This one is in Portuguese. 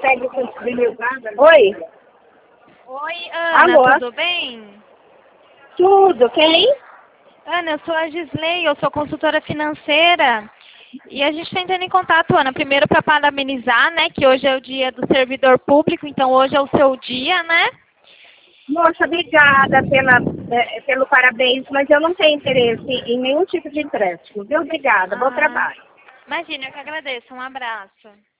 Oi? Oi, Ana, Alô? tudo bem? Tudo, quem? Ana, eu sou a Gisley, eu sou consultora financeira. E a gente está entrando em contato, Ana, primeiro para parabenizar, né, que hoje é o dia do servidor público, então hoje é o seu dia, né? Moça, obrigada pelo parabéns, mas eu não tenho interesse em nenhum tipo de empréstimo, viu? Obrigada, bom trabalho. Imagina, eu que agradeço. Um abraço.